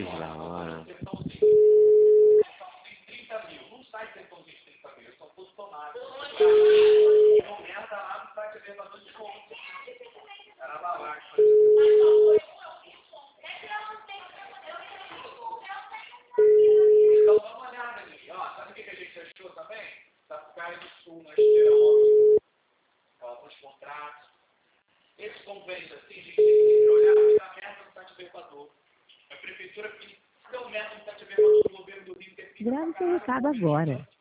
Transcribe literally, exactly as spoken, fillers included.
Que da hora. trinta mil. Não sai sertãozinho de trinta mil. São todos tomados. Comenta lá no site elevador de conta. Era babaca. Então dá uma olhada ali. Ó, sabe o que a gente achou também? Sapucaia do Sul, nós tivemos alguns contratos. Esses convênios assim, a gente tem que olhar a meta do site do Equador. A prefeitura deu meta do site do Equador do governo do Rio. Grave seu recado agora.